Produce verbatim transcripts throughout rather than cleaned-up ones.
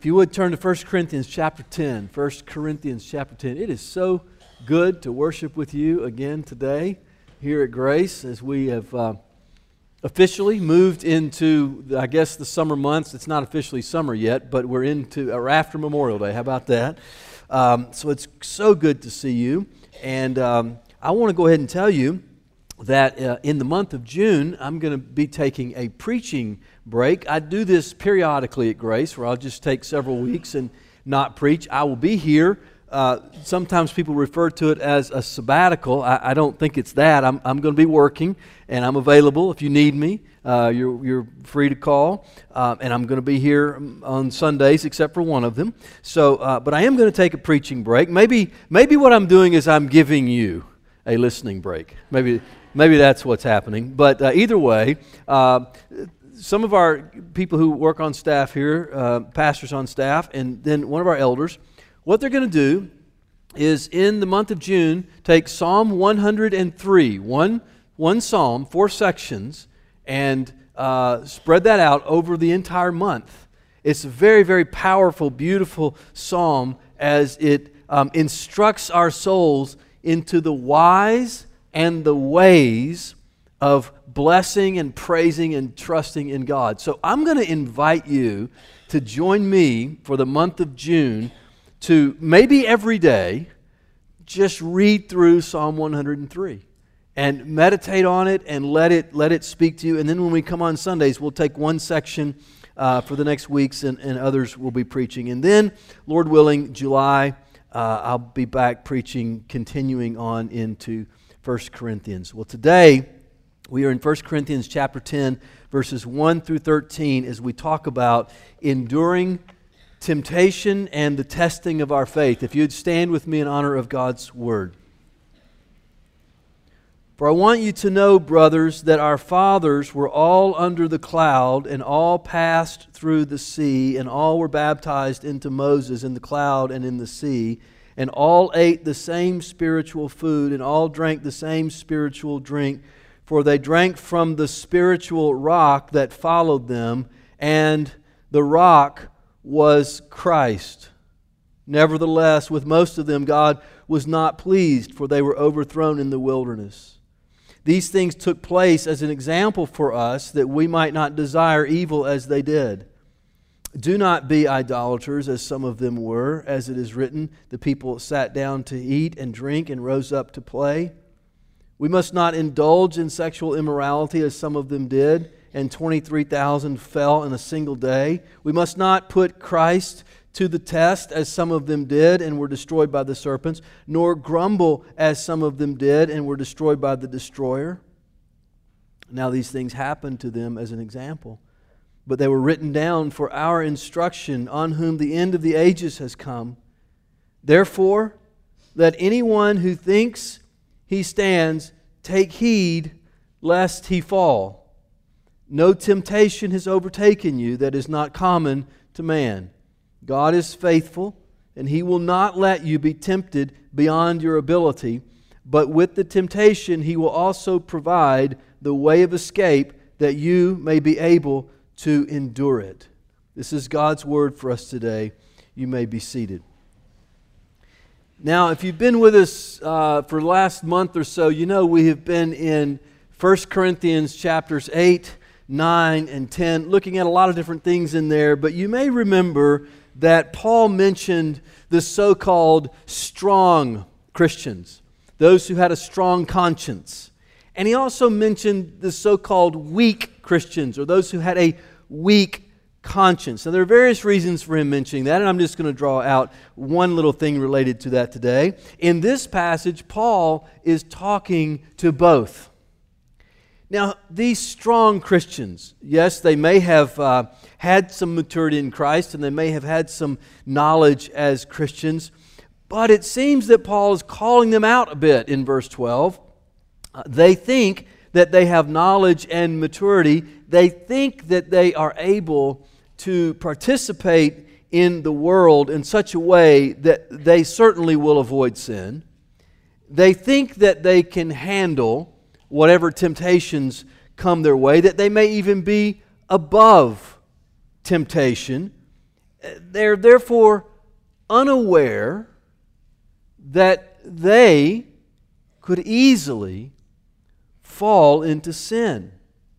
If you would turn to First Corinthians chapter ten. First Corinthians chapter ten. It is so good to worship with you again today here at Grace as we have uh, officially moved into, I guess, the summer months. It's not officially summer yet, but we're into, or after Memorial Day. How about that? Um, so it's so good to see you. And um, I want to go ahead and tell you that uh, in the month of June, I'm going to be taking a preaching break. I do this periodically at Grace, where I'll just take several weeks and not preach. I will be here. Uh, sometimes people refer to it as a sabbatical. I, I don't think it's that. I'm, I'm going to be working, and I'm available if you need me. Uh, you're, you're free to call, uh, and I'm going to be here on Sundays, except for one of them. So, uh, but I am going to take a preaching break. Maybe, maybe what I'm doing is I'm giving you a listening break. Maybe, maybe that's what's happening. But uh, either way, uh, some of our people who work on staff here, uh, pastors on staff, and then one of our elders, what they're going to do is in the month of June, take Psalm one hundred three, one, one psalm, four sections, and uh, spread that out over the entire month. It's a very, very powerful, beautiful psalm as it um, instructs our souls into the whys and the ways of blessing and praising and trusting in God. So I'm going to invite you to join me for the month of June to maybe every day just read through Psalm one hundred three and meditate on it and let it let it speak to you. And then when we come on Sundays, we'll take one section uh, for the next weeks, and, and others will be preaching. And then, Lord willing, July, uh, I'll be back preaching, continuing on into First Corinthians. Well, today we are in First Corinthians chapter ten, verses one through thirteen, as we talk about enduring temptation and the testing of our faith. If you'd stand with me in honor of God's word. For I want you to know, brothers, that our fathers were all under the cloud, and all passed through the sea, and all were baptized into Moses in the cloud and in the sea, and all ate the same spiritual food, and all drank the same spiritual drink, for they drank from the spiritual rock that followed them, and the rock was Christ. Nevertheless, with most of them God was not pleased, for they were overthrown in the wilderness. These things took place as an example for us, that we might not desire evil as they did. Do not be idolaters, as some of them were, as it is written, the people sat down to eat and drink and rose up to play. We must not indulge in sexual immorality, as some of them did, and twenty-three thousand fell in a single day. We must not put Christ to the test, as some of them did and were destroyed by the serpents, nor grumble, as some of them did and were destroyed by the destroyer. Now these things happened to them as an example, but they were written down for our instruction, on whom the end of the ages has come. Therefore, let anyone who thinks he stands take heed lest he fall. No temptation has overtaken you that is not common to man. God is faithful, and He will not let you be tempted beyond your ability, but with the temptation He will also provide the way of escape, that you may be able to endure it. This is God's word for us today. You may be seated. Now, if you've been with us uh, for the last month or so, you know we have been in First Corinthians chapters eight, nine, and ten, looking at a lot of different things in there, but you may remember that Paul mentioned the so-called strong Christians, those who had a strong conscience. And he also mentioned the so-called weak Christians, or those who had a weak conscience. Now, there are various reasons for him mentioning that, and I'm just going to draw out one little thing related to that today. In this passage, Paul is talking to both. Now, these strong Christians, yes, they may have uh, had some maturity in Christ, and they may have had some knowledge as Christians, but it seems that Paul is calling them out a bit in verse twelve. Uh, they think that they have knowledge and maturity. They think that they are able to participate in the world in such a way that they certainly will avoid sin. They think that they can handle whatever temptations come their way, that they may even be above temptation. They're therefore unaware that they could easily fall into sin.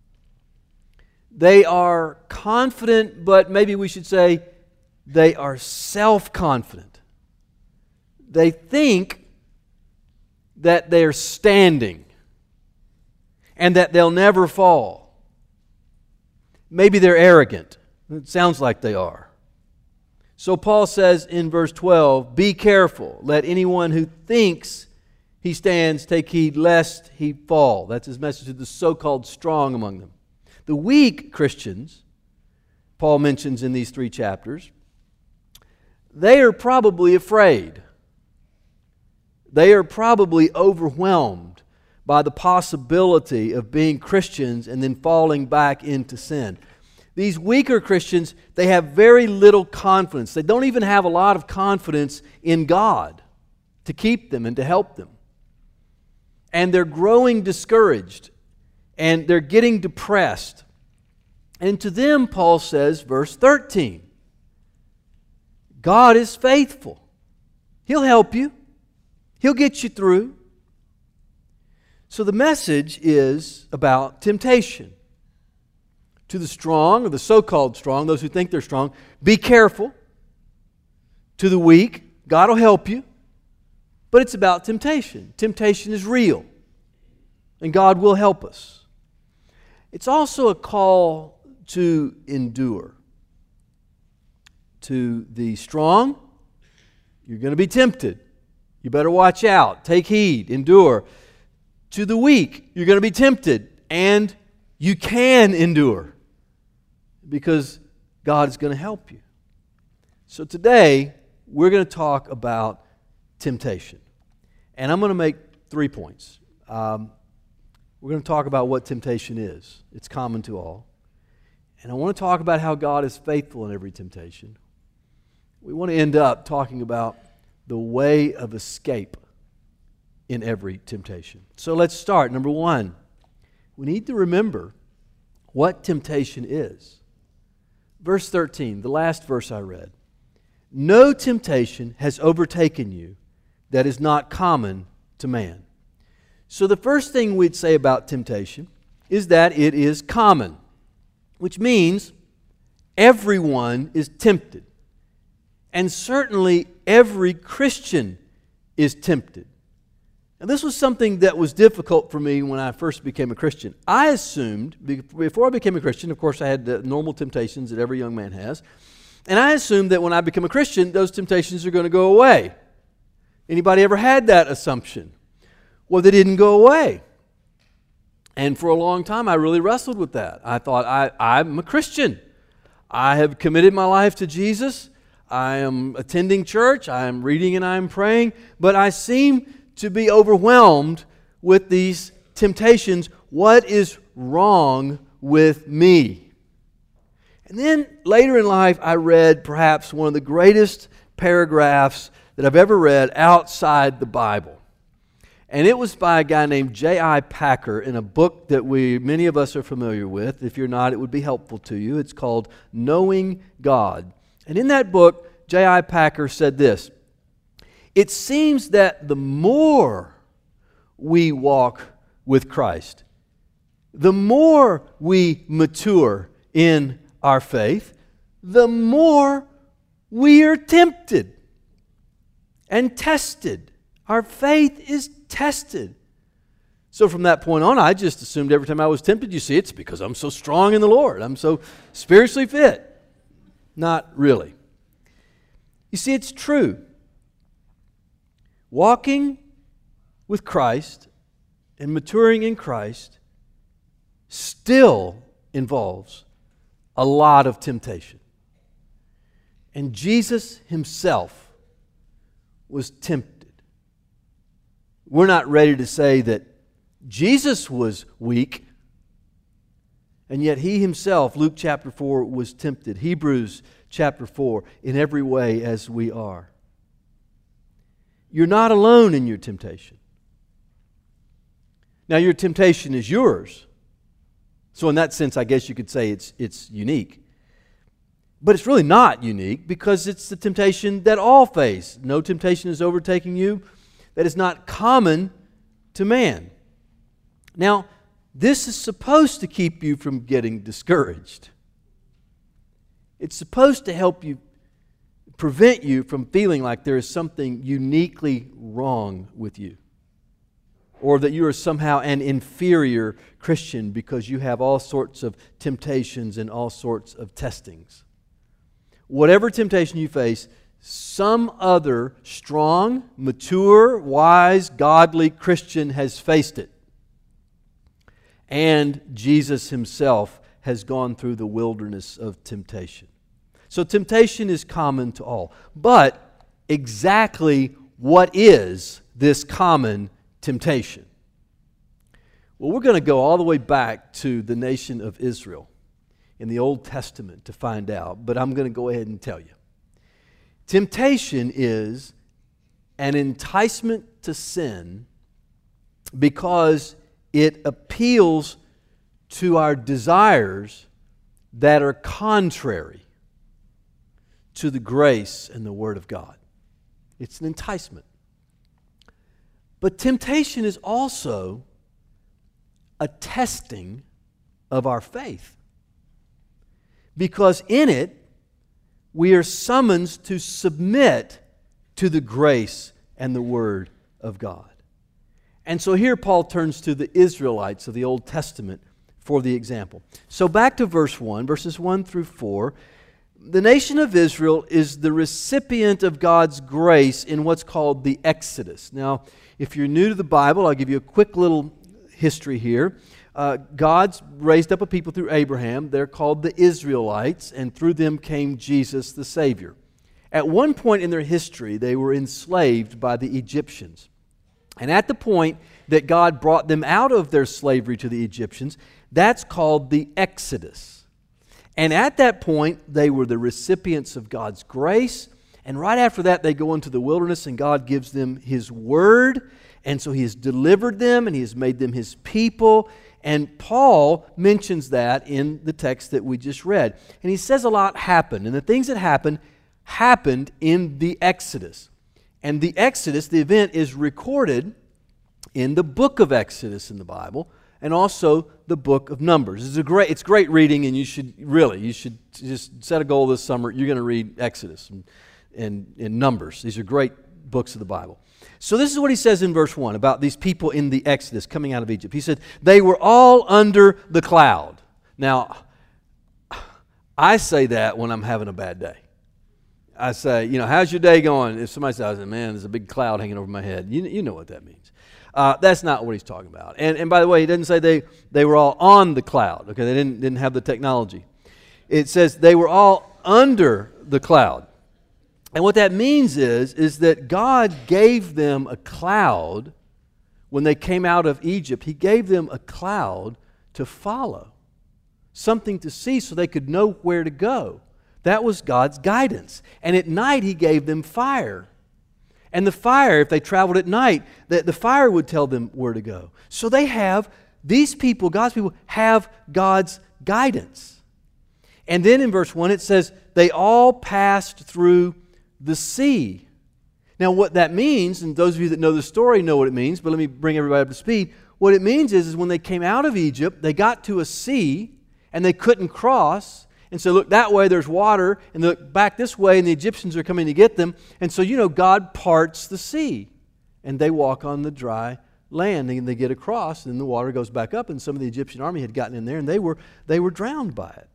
They are confident, but maybe we should say they are self-confident. They think that they're standing and that they'll never fall. Maybe they're arrogant. It sounds like they are. So Paul says in verse twelve, "Be careful. Let anyone who thinks he stands take heed lest he fall." That's his message to the so-called strong among them. The weak Christians, Paul mentions in these three chapters, they are probably afraid. They are probably overwhelmed by the possibility of being Christians and then falling back into sin. These weaker Christians, they have very little confidence. They don't even have a lot of confidence in God to keep them and to help them. And they're growing discouraged, and they're getting depressed. And to them, Paul says, verse thirteen, God is faithful. He'll help you. He'll get you through. So the message is about temptation. To the strong, or the so-called strong, those who think they're strong, be careful. To the weak, God will help you. But it's about temptation. Temptation is real. And God will help us. It's also a call to endure. To the strong, you're going to be tempted. You better watch out. Take heed. Endure. To the weak, you're going to be tempted. And you can endure. Because God is going to help you. So today, we're going to talk about temptation. And I'm going to make three points. Um, we're going to talk about what temptation is. It's common to all. And I want to talk about how God is faithful in every temptation. We want to end up talking about the way of escape in every temptation. So let's start. Number one, we need to remember what temptation is. Verse thirteen, the last verse I read. No temptation has overtaken you that is not common to man. So the first thing we'd say about temptation is that it is common, which means everyone is tempted. And certainly every Christian is tempted. Now, this was something that was difficult for me when I first became a Christian. I assumed, before I became a Christian, of course I had the normal temptations that every young man has, and I assumed that when I become a Christian, those temptations are going to go away. Anybody ever had that assumption? Well, they didn't go away. And for a long time, I really wrestled with that. I thought, I, I'm a Christian. I have committed my life to Jesus. I am attending church. I am reading and I am praying. But I seem to be overwhelmed with these temptations. What is wrong with me? And then later in life, I read perhaps one of the greatest paragraphs that I've ever read outside the Bible. And it was by a guy named J I Packer in a book that we many of us are familiar with. If you're not, it would be helpful to you. It's called Knowing God. And in that book, J I Packer said this: it seems that the more we walk with Christ, the more we mature in our faith, the more we are tempted and tested. Our faith is tested. So from that point on, I just assumed every time I was tempted, you see, it's because I'm so strong in the Lord. I'm so spiritually fit. Not really. You see, it's true. Walking with Christ and maturing in Christ still involves a lot of temptation. And Jesus himself was tempted. We're not ready to say that Jesus was weak, and yet he himself, Luke chapter four, was tempted. Hebrews chapter four, in every way as we are. You're not alone in your temptation. Now, your temptation is yours. So in that sense, I guess you could say it's, it's unique. But it's really not unique because it's the temptation that all face. No temptation is overtaking you that is not common to man. Now, this is supposed to keep you from getting discouraged. It's supposed to help you, prevent you from feeling like there is something uniquely wrong with you, or that you are somehow an inferior Christian because you have all sorts of temptations and all sorts of testings. Whatever temptation you face, some other strong, mature, wise, godly Christian has faced it. And Jesus Himself has gone through the wilderness of temptation. So temptation is common to all. But exactly what is this common temptation? Well, we're going to go all the way back to the nation of Israel in the Old Testament to find out, but I'm going to go ahead and tell you. Temptation is an enticement to sin because it appeals to our desires that are contrary to the grace and the Word of God. It's an enticement. But temptation is also a testing of our faith, because in it we are summoned to submit to the grace and the Word of God. And so here Paul turns to the Israelites of the Old Testament for the example. So back to verse one, verses one through four. The nation of Israel is the recipient of God's grace in what's called the Exodus. Now, if you're new to the Bible, I'll give you a quick little history here. Uh, God's raised up a people through Abraham. They're called the Israelites, and through them came Jesus the Savior. At one point in their history, they were enslaved by the Egyptians. And at the point that God brought them out of their slavery to the Egyptians, that's called the Exodus. And at that point, they were the recipients of God's grace. And right after that, they go into the wilderness and God gives them His Word. And so He has delivered them and He has made them His people. And Paul mentions that in the text that we just read. And he says a lot happened. And the things that happened, happened in the Exodus. And the Exodus, the event, is recorded in the book of Exodus in the Bible, and also the book of Numbers. It's a great, it's great reading, and you should really, you should just set a goal this summer. You're going to read Exodus and, and, and Numbers. These are great books of the Bible. So this is what he says in verse one about these people in the Exodus coming out of Egypt. He said, they were all under the cloud. Now, I say that when I'm having a bad day. I say, you know, how's your day going? If somebody says, man, there's a big cloud hanging over my head, you, you know what that means. Uh, that's not what he's talking about. And, and by the way, he doesn't say they, they were all on the cloud. Okay, they didn't, didn't have the technology. It says they were all under the cloud. And what that means is, is that God gave them a cloud when they came out of Egypt. He gave them a cloud to follow, something to see so they could know where to go. That was God's guidance. And at night, He gave them fire. And the fire, if they traveled at night, the, the fire would tell them where to go. So they have, these people, God's people, have God's guidance. And then in verse one, it says, they all passed through the sea. Now what that means, and those of you that know the story know what it means, but let me bring everybody up to speed. What it means is, is when they came out of Egypt, they got to a sea, and they couldn't cross. And so look, that way there's water, and they look back this way, and the Egyptians are coming to get them. And so, you know, God parts the sea, and they walk on the dry land, and they get across, and the water goes back up, and some of the Egyptian army had gotten in there, and they were they were drowned by it.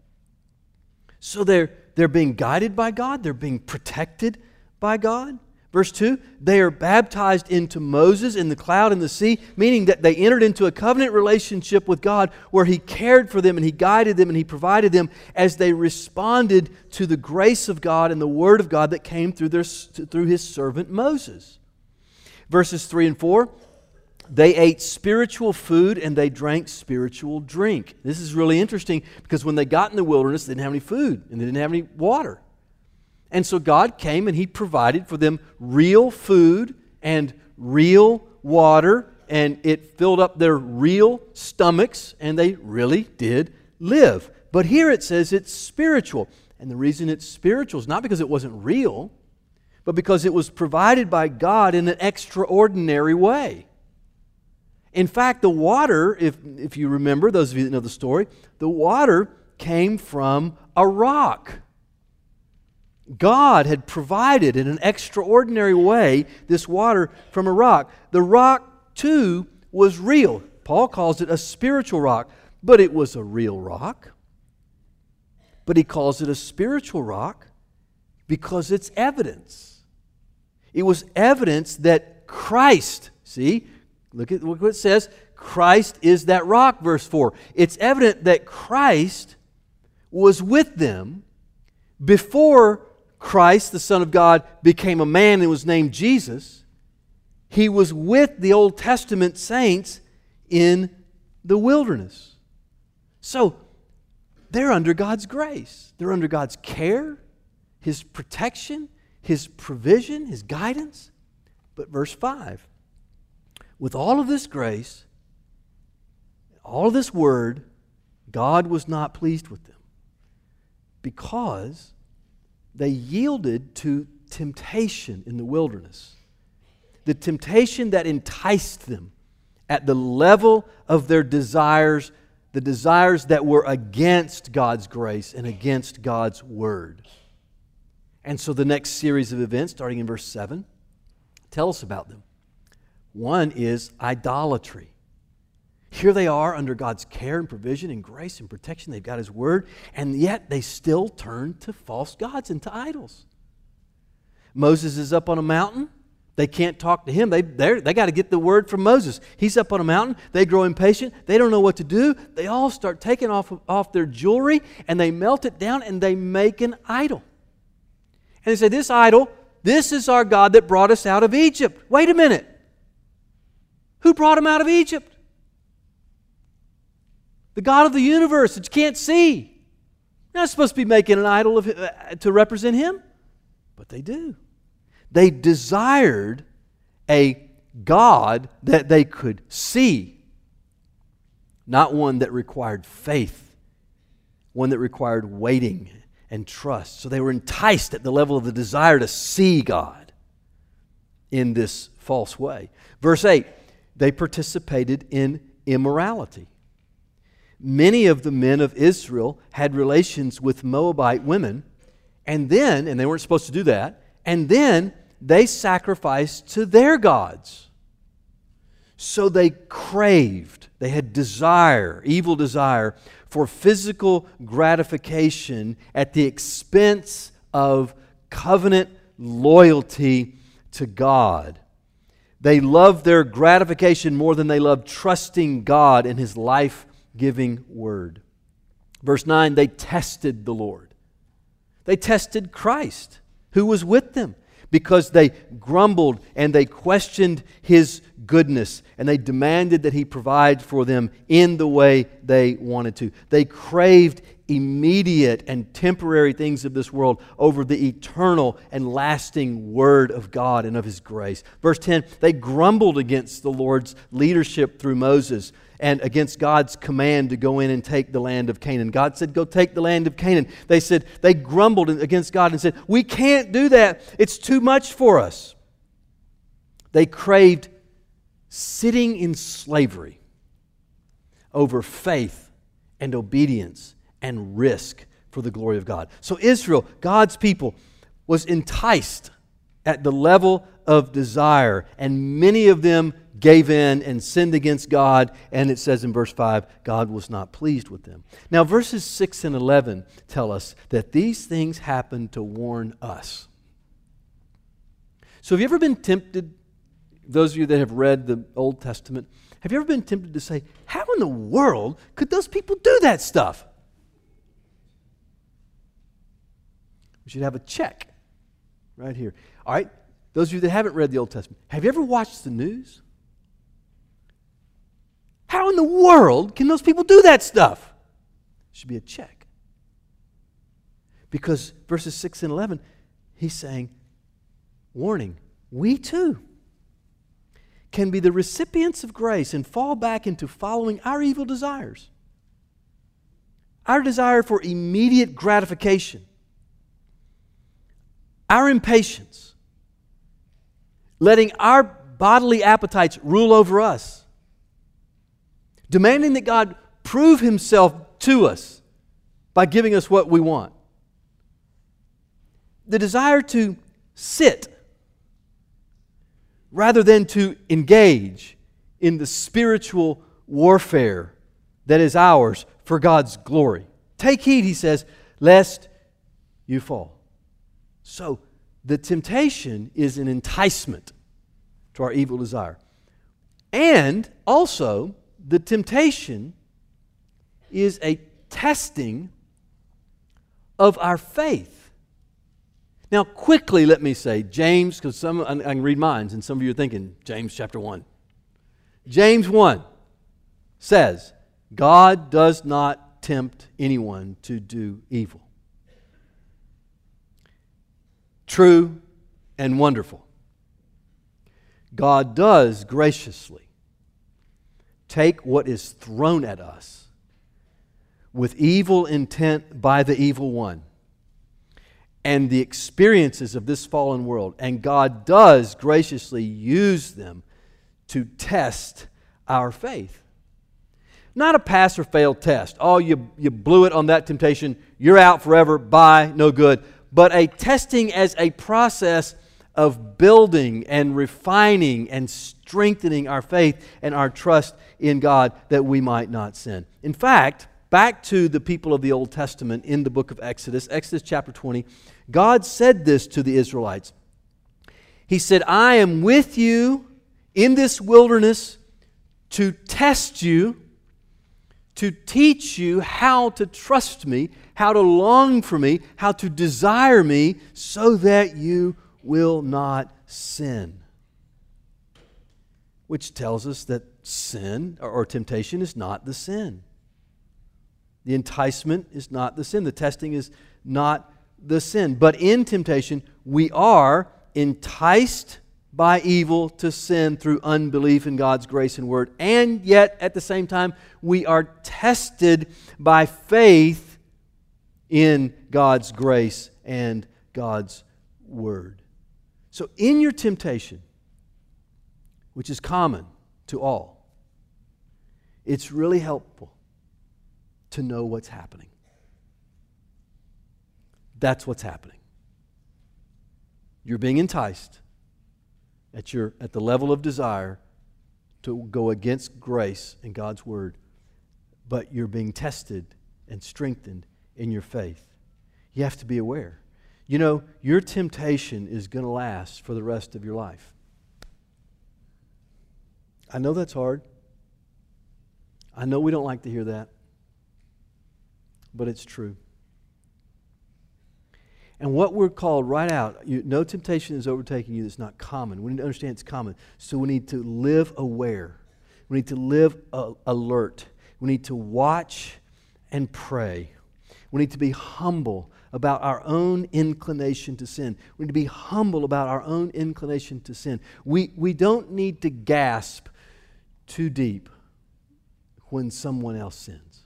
So they're, they're being guided by God, they're being protected by God. Verse two, they are baptized into Moses in the cloud and the sea, meaning that they entered into a covenant relationship with God where He cared for them and He guided them and He provided them as they responded to the grace of God and the Word of God that came through, their, through His servant Moses. Verses three and four, they ate spiritual food and they drank spiritual drink. This is really interesting because when they got in the wilderness, they didn't have any food and they didn't have any water. And so God came and He provided for them real food and real water, and it filled up their real stomachs, and they really did live. But here it says it's spiritual. And the reason it's spiritual is not because it wasn't real, but because it was provided by God in an extraordinary way. In fact, the water, if, if you remember, those of you that know the story, the water came from a rock. God had provided in an extraordinary way this water from a rock. The rock, too, was real. Paul calls it a spiritual rock, but it was a real rock. But he calls it a spiritual rock because it's evidence. It was evidence that Christ, see, look at what it says, Christ is that rock, verse four. It's evident that Christ was with them before Christ, the Son of God, became a man and was named Jesus. He was with the Old Testament saints in the wilderness. So, they're under God's grace. They're under God's care, His protection, His provision, His guidance. But verse five, with all of this grace, all of this word, God was not pleased with them because they yielded to temptation in the wilderness. The temptation that enticed them at the level of their desires, the desires that were against God's grace and against God's word. And so the next series of events, starting in verse seven, tell us about them. One is idolatry. Here they are under God's care and provision and grace and protection. They've got His word, and yet they still turn to false gods and to idols. Moses is up on a mountain. They can't talk to him. They they got to get the word from Moses. He's up on a mountain. They grow impatient. They don't know what to do. They all start taking off, off their jewelry, and they melt it down, and they make an idol. And they say, this idol, this is our God that brought us out of Egypt. Wait a minute. Who brought them out of Egypt? The God of the universe that you can't see. You're not supposed to be making an idol of, uh, to represent Him. But they do. They desired a God that they could see, not one that required faith, one that required waiting and trust. So they were enticed at the level of the desire to see God in this false way. Verse eight, they participated in immorality. Many of the men of Israel had relations with Moabite women, and then, and they weren't supposed to do that, and then they sacrificed to their gods. So they craved, they had desire, evil desire, for physical gratification at the expense of covenant loyalty to God. They loved their gratification more than they loved trusting God in His life-giving word. Verse nine, they tested the Lord. They tested Christ, who was with them, because they grumbled and they questioned His goodness, and they demanded that He provide for them in the way they wanted to. They craved immediate and temporary things of this world over the eternal and lasting Word of God and of His grace. Verse ten, they grumbled against the Lord's leadership through Moses and against God's command to go in and take the land of Canaan. God said, go take the land of Canaan. They said, they grumbled against God and said, we can't do that. It's too much for us. They craved sitting in slavery over faith and obedience and risk for the glory of God. So Israel, God's people, was enticed at the level of desire, and many of them gave in and sinned against God, and it says in verse five, God was not pleased with them. Now verses six and eleven tell us that these things happened to warn us. So have you ever been tempted, those of you that have read the Old Testament, have you ever been tempted to say, how in the world could those people do that stuff? We should have a check right here. All right, those of you that haven't read the Old Testament, have you ever watched the news? How in the world can those people do that stuff? Should be a check. Because verses six and eleven, he's saying, warning, we too can be the recipients of grace and fall back into following our evil desires. Our desire for immediate gratification our impatience, letting our bodily appetites rule over us, demanding that God prove Himself to us by giving us what we want. The desire to sit rather than to engage in the spiritual warfare that is ours for God's glory. Take heed, he says, lest you fall. So, the temptation is an enticement to our evil desire. And also, the temptation is a testing of our faith. Now, quickly, let me say, James, because some I can read minds, and some of you are thinking, James chapter one. James one says, God does not tempt anyone to do evil. True and wonderful. God does graciously take what is thrown at us with evil intent by the evil one and the experiences of this fallen world, and God does graciously use them to test our faith. Not a pass or fail test. Oh, you, you blew it on that temptation, you're out forever, bye, no good. But a testing as a process of building and refining and strengthening our faith and our trust in God that we might not sin. In fact, back to the people of the Old Testament in the book of Exodus, Exodus chapter twenty, God said this to the Israelites. He said, I am with you in this wilderness to test you, to teach you how to trust me, how to long for me, how to desire me, so that you will not sin. Which tells us that sin or temptation is not the sin. The enticement is not the sin. The testing is not the sin. But in temptation, we are enticed by evil to sin through unbelief in God's grace and word. And yet, at the same time, we are tested by faith in God's grace and God's word. So in your temptation, which is common to all, it's really helpful to know what's happening. That's what's happening. You're being enticed at your at the level of desire to go against grace and God's word, but you're being tested and strengthened in your faith. You have to be aware. You know, your temptation is going to last for the rest of your life. I know that's hard. I know we don't like to hear that, but it's true. And what we're called right out, you, no temptation is overtaking you that's not common. We need to understand it's common. So we need to live aware. We need to live uh, alert. We need to watch and pray. We need to be humble about our own inclination to sin. We need to be humble about our own inclination to sin. We, we don't need to gasp too deep when someone else sins.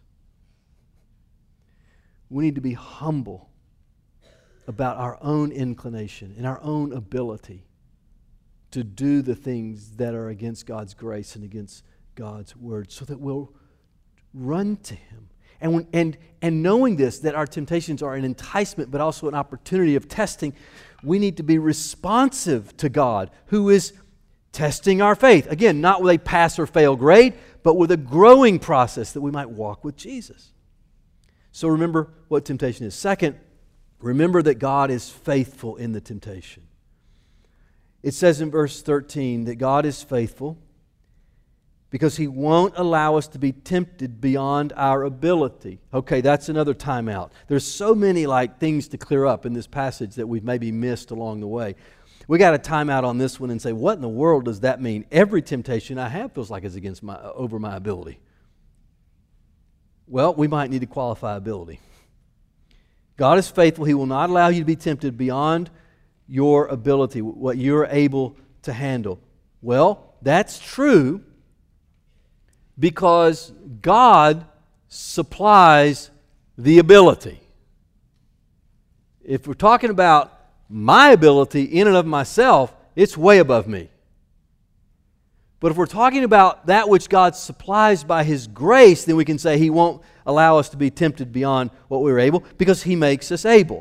We need to be humble about our own inclination and our own ability to do the things that are against God's grace and against God's word, so that we'll run to Him. And, when, and, and knowing this, that our temptations are an enticement but also an opportunity of testing, we need to be responsive to God, who is testing our faith. Again, not with a pass or fail grade, but with a growing process that we might walk with Jesus. So remember what temptation is. Second, remember that God is faithful in the temptation. It says in verse thirteen that God is faithful because He won't allow us to be tempted beyond our ability. Okay, that's another timeout. There's so many like things to clear up in this passage that we've maybe missed along the way. We got a timeout on this one and say, what in the world does that mean? Every temptation I have feels like it's against my over my ability. Well, we might need to qualify ability. God is faithful. He will not allow you to be tempted beyond your ability, what you're able to handle. Well, that's true because God supplies the ability. If we're talking about my ability in and of myself, it's way above me. But if we're talking about that which God supplies by His grace, then we can say He won't allow us to be tempted beyond what we're able, because He makes us able.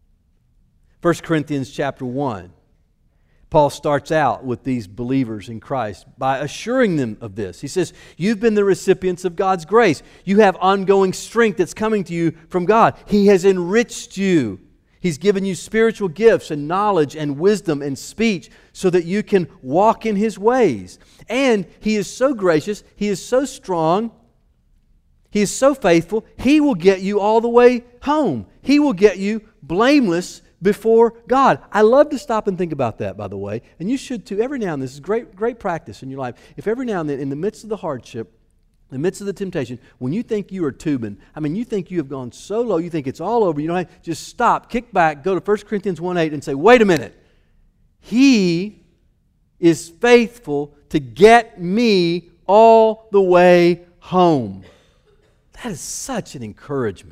First Corinthians chapter one. Paul starts out with these believers in Christ by assuring them of this. He says, you've been the recipients of God's grace. You have ongoing strength that's coming to you from God. He has enriched you. He's given you spiritual gifts and knowledge and wisdom and speech so that you can walk in His ways. And He is so gracious, He is so strong, He is so faithful, He will get you all the way home. He will get you blameless before God. I love to stop and think about that, by the way, and you should too. Every now and then, this is great, great practice in your life. If every now and then, in the midst of the hardship, in the midst of the temptation, when you think you are tubing, I mean, you think you have gone so low, you think it's all over, you don't have, just stop, kick back, go to First Corinthians one eight and say, wait a minute. He is faithful to get me all the way home. That is such an encouragement.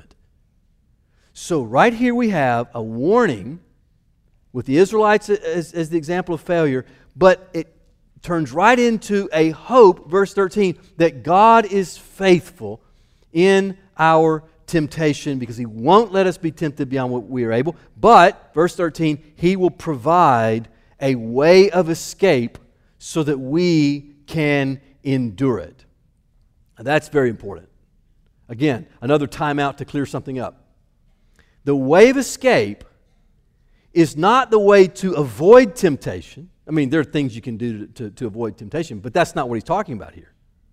So right here we have a warning with the Israelites as, as the example of failure, but it turns right into a hope, verse thirteen, that God is faithful in our temptation because He won't let us be tempted beyond what we are able. But, verse thirteen, He will provide a way of escape so that we can endure it. Now, that's very important. Again, another timeout to clear something up. The way of escape is not the way to avoid temptation. I mean, there are things you can do to, to, to avoid temptation, but that's not what he's talking about here.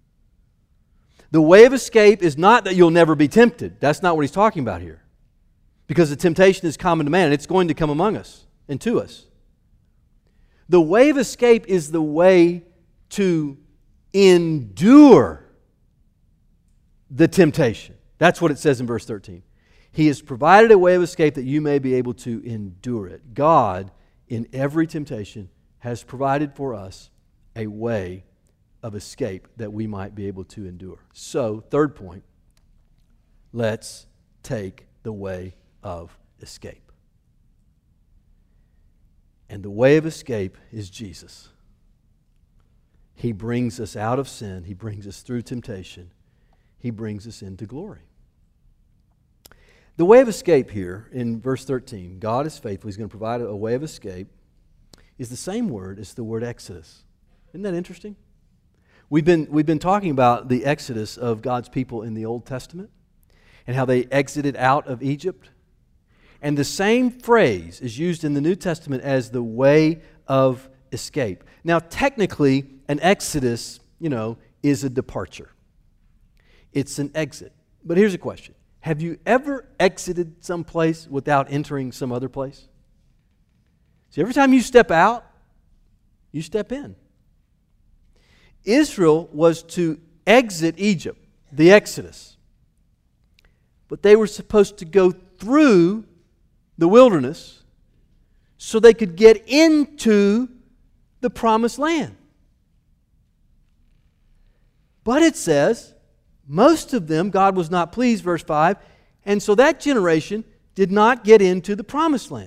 The way of escape is not that you'll never be tempted. That's not what he's talking about here. Because the temptation is common to man, and it's going to come among us and to us. The way of escape is the way to endure the temptation. That's what it says in verse thirteen. He has provided a way of escape that you may be able to endure it. God, in every temptation, has provided for us a way of escape that we might be able to endure. So, third point, let's take the way of escape. And the way of escape is Jesus. He brings us out of sin. He brings us through temptation. He brings us into glory. The way of escape here in verse thirteen, God is faithful. He's going to provide a way of escape, is the same word as the word Exodus. Isn't that interesting? We've been, we've been talking about the Exodus of God's people in the Old Testament and how they exited out of Egypt. And the same phrase is used in the New Testament as the way of escape. Now, technically, an exodus, you know, is a departure. It's an exit. But here's a question. Have you ever exited someplace without entering some other place? See, every time you step out, you step in. Israel was to exit Egypt, the Exodus. But they were supposed to go through the wilderness so they could get into the promised land. But it says, most of them, God was not pleased, verse five, and so that generation did not get into the promised land.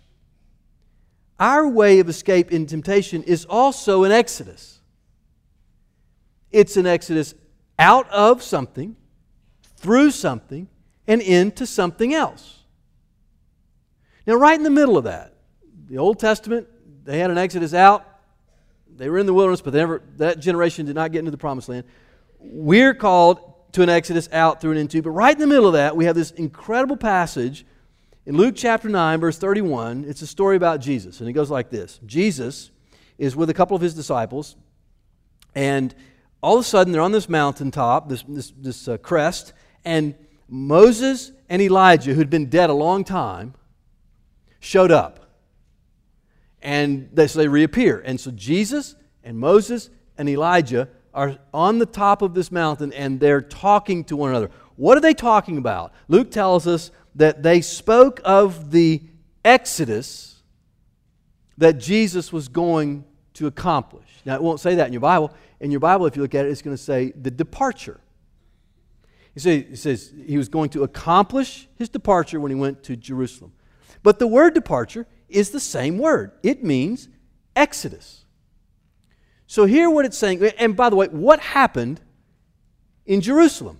Our way of escape in temptation is also an exodus. It's an exodus out of something, through something, and into something else. Now, right in the middle of that, the Old Testament, they had an exodus out. They were in the wilderness, but they never, that generation did not get into the promised land. We're called to an exodus out, through, and into. But right in the middle of that, we have this incredible passage in Luke chapter nine, verse thirty-one. It's a story about Jesus, and it goes like this. Jesus is with a couple of his disciples, and all of a sudden they're on this mountaintop, this, this, this uh, crest, and Moses and Elijah, who'd been dead a long time, showed up. And they, so they reappear. And so Jesus and Moses and Elijah are on the top of this mountain, and they're talking to one another. What are they talking about? Luke tells us that they spoke of the exodus that Jesus was going to accomplish. Now, it won't say that in your Bible. In your Bible, if you look at it, it's going to say the departure. It says he was going to accomplish his departure when he went to Jerusalem. But the word departure is the same word. It means exodus. So hear what it's saying. And by the way, what happened in Jerusalem?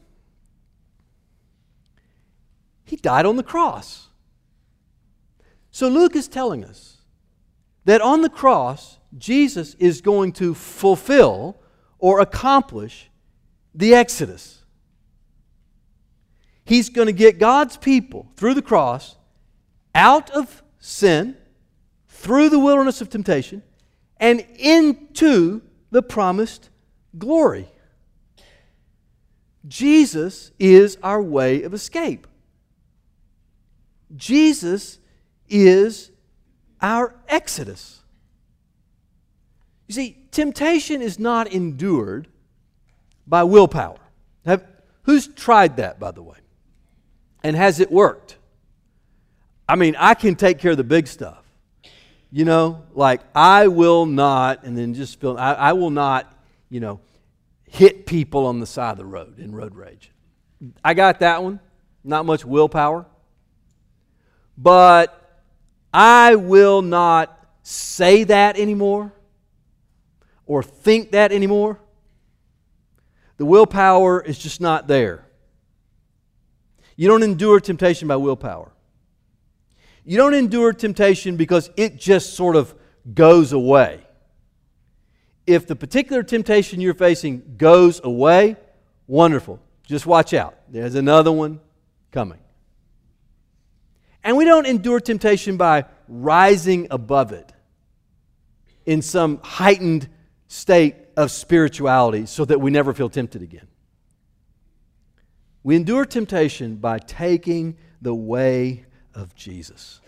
He died on the cross. So Luke is telling us that on the cross, Jesus is going to fulfill or accomplish the Exodus. He's going to get God's people through the cross out of sin, through the wilderness of temptation, and into the promised glory. Jesus is our way of escape. Jesus is our exodus. You see, temptation is not endured by willpower. Have, who's tried that, by the way? And has it worked? I mean, I can take care of the big stuff. You know, like I will not, and then just feel, I, I will not, you know, hit people on the side of the road in road rage. I got that one. Not much willpower. But I will not say that anymore or think that anymore. The willpower is just not there. You don't endure temptation by willpower. You don't endure temptation because it just sort of goes away. If the particular temptation you're facing goes away, wonderful. Just watch out. There's another one coming. And we don't endure temptation by rising above it in some heightened state of spirituality so that we never feel tempted again. We endure temptation by taking the way of Jesus.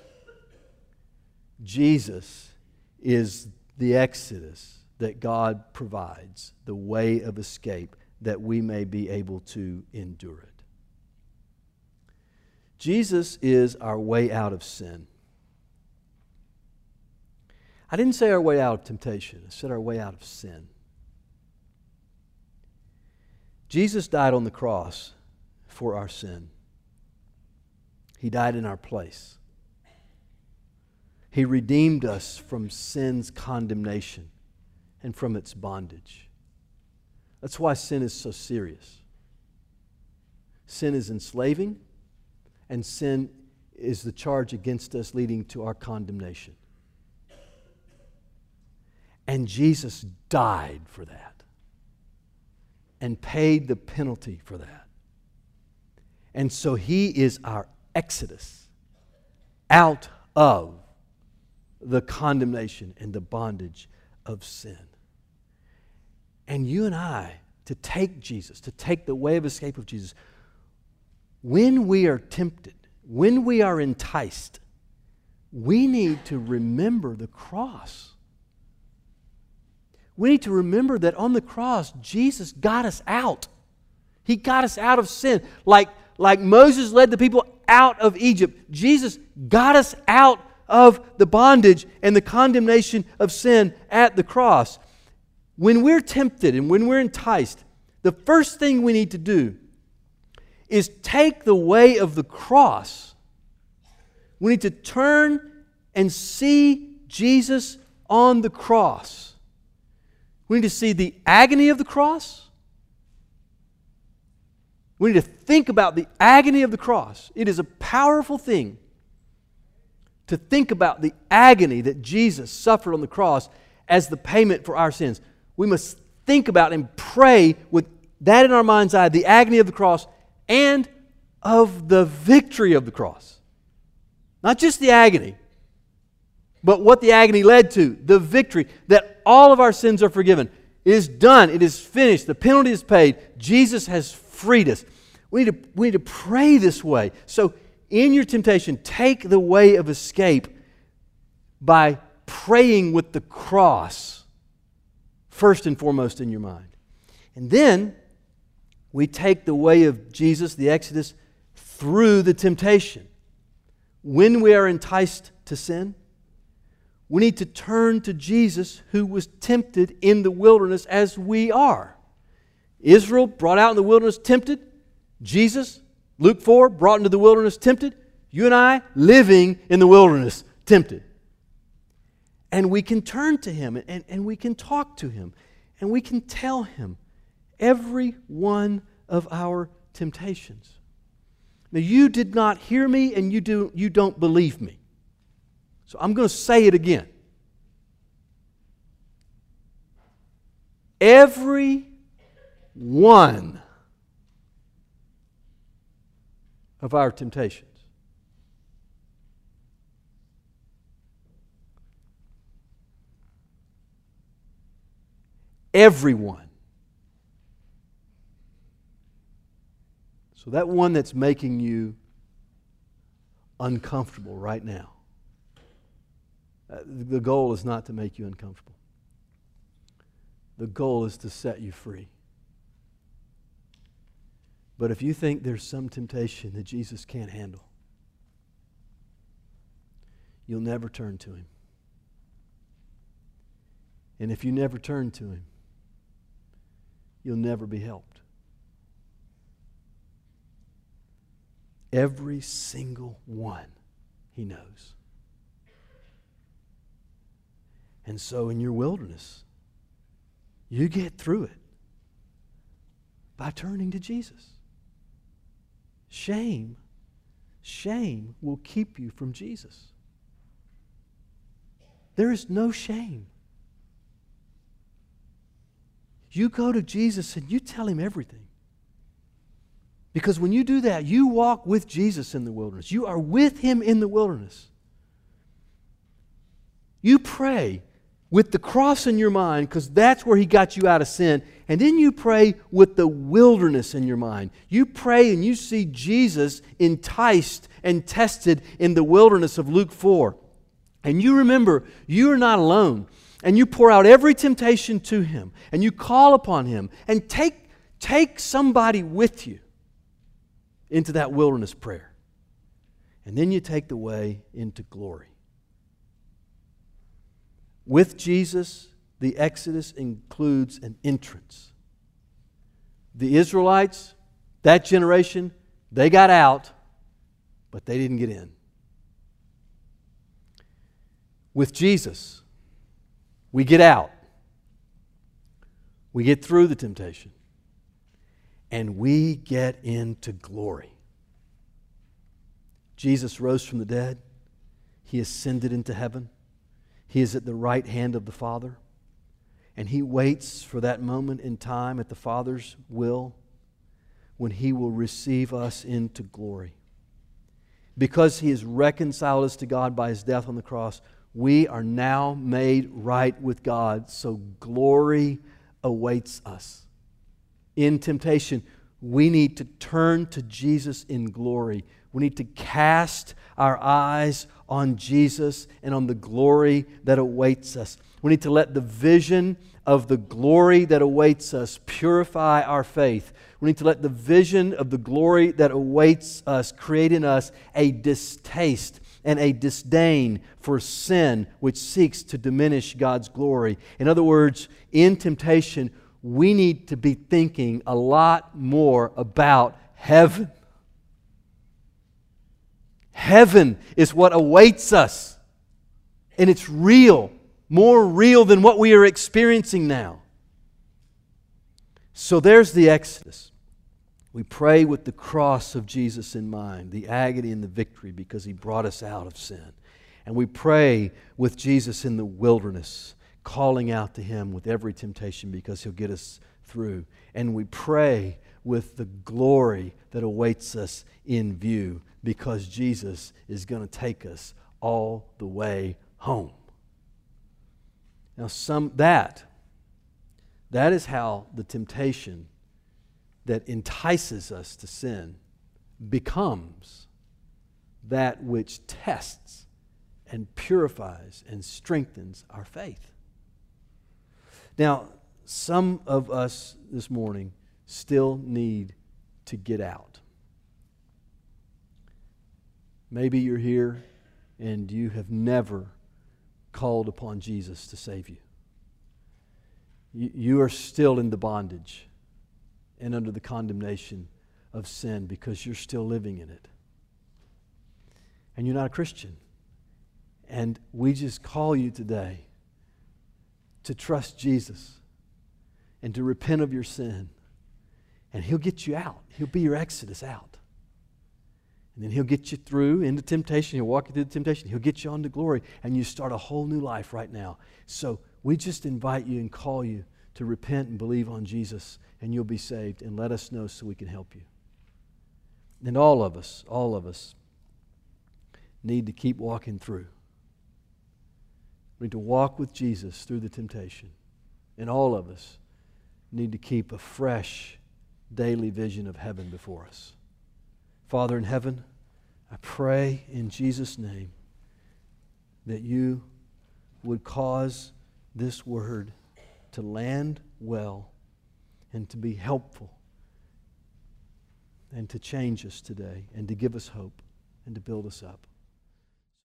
Jesus is the exodus that God provides, the way of escape that we may be able to endure it. Jesus is our way out of sin. I didn't say our way out of temptation. I said our way out of sin. Jesus died on the cross for our sin. He died in our place. He redeemed us from sin's condemnation and from its bondage. That's why sin is so serious. Sin is enslaving, and sin is the charge against us leading to our condemnation. And Jesus died for that and paid the penalty for that. And so He is our exodus out of the condemnation and the bondage of sin. And you and I, to take Jesus, to take the way of escape of Jesus, when we are tempted, when we are enticed, we need to remember the cross. We need to remember that on the cross, Jesus got us out. He got us out of sin. Like, like Moses led the people out of Egypt, Jesus got us out of the bondage and the condemnation of sin at the cross. When we're tempted and when we're enticed, the first thing we need to do is take the way of the cross. We need to turn and see Jesus on the cross. We need to see the agony of the cross. We need to think about the agony of the cross. It is a powerful thing to think about the agony that Jesus suffered on the cross as the payment for our sins. We must think about and pray with that in our mind's eye, the agony of the cross and of the victory of the cross. Not just the agony, but what the agony led to, the victory, that all of our sins are forgiven. It is done. It is finished. The penalty is paid. Jesus has freed us. We need to, we need to pray this way. So in your temptation, take the way of escape by praying with the cross first and foremost in your mind. And then we take the way of Jesus, the Exodus, through the temptation. When we are enticed to sin, we need to turn to Jesus who was tempted in the wilderness as we are. Israel brought out in the wilderness tempted. Jesus, Luke four, brought into the wilderness tempted. You and I living in the wilderness tempted. And we can turn to Him, and, and we can talk to Him, and we can tell Him every one of our temptations. Now, you did not hear me, and you, do, you don't believe me. So I'm going to say it again. Every one of our temptations. Everyone. So that one that's making you uncomfortable right now, uh, the goal is not to make you uncomfortable. The goal is to set you free. But if you think there's some temptation that Jesus can't handle, you'll never turn to Him. And if you never turn to Him, you'll never be helped. Every single one He knows. And so in your wilderness, you get through it by turning to Jesus. Shame, shame will keep you from Jesus. There is no shame. You go to Jesus and you tell Him everything. Because when you do that, you walk with Jesus in the wilderness. You are with Him in the wilderness. You pray with the cross in your mind, because that's where He got you out of sin. And then you pray with the wilderness in your mind. You pray and you see Jesus enticed and tested in the wilderness of Luke four. And you remember, you are not alone. And you pour out every temptation to Him. And you call upon Him. And take, take somebody with you into that wilderness prayer. And then you take the way into glory. With Jesus, the Exodus includes an entrance. The Israelites, that generation, they got out, but they didn't get in. With Jesus, we get out. We get through the temptation. And we get into glory. Jesus rose from the dead. He ascended into heaven. He is at the right hand of the Father. And He waits for that moment in time at the Father's will when He will receive us into glory. Because He has reconciled us to God by His death on the cross, we are now made right with God. So glory awaits us. In temptation, we need to turn to Jesus in glory. We need to cast our eyes on Jesus and on the glory that awaits us. We need to let the vision of the glory that awaits us purify our faith. We need to let the vision of the glory that awaits us create in us a distaste and a disdain for sin which seeks to diminish God's glory. In other words, in temptation, we need to be thinking a lot more about heaven. Heaven is what awaits us. And it's real, more real than what we are experiencing now. So there's the Exodus. We pray with the cross of Jesus in mind, the agony and the victory, because He brought us out of sin. And we pray with Jesus in the wilderness, calling out to Him with every temptation because He'll get us through. And we pray with the glory that awaits us in view because Jesus is going to take us all the way home. Now, some that, that is how the temptation that entices us to sin becomes that which tests and purifies and strengthens our faith. Now, some of us this morning still need to get out. Maybe you're here and you have never called upon Jesus to save you. You, you are still in the bondage and under the condemnation of sin because you're still living in it. And you're not a Christian. And we just call you today to trust Jesus and to repent of your sin. And He'll get you out. He'll be your exodus out. And then He'll get you through into temptation. He'll walk you through the temptation. He'll get you on to glory. And you start a whole new life right now. So we just invite you and call you to repent and believe on Jesus, and you'll be saved. And let us know so we can help you. And all of us, all of us need to keep walking through. We need to walk with Jesus through the temptation. And all of us need to keep a fresh daily vision of heaven before us. Father in heaven, I pray in Jesus' name that you would cause this word to land well and to be helpful and to change us today and to give us hope and to build us up.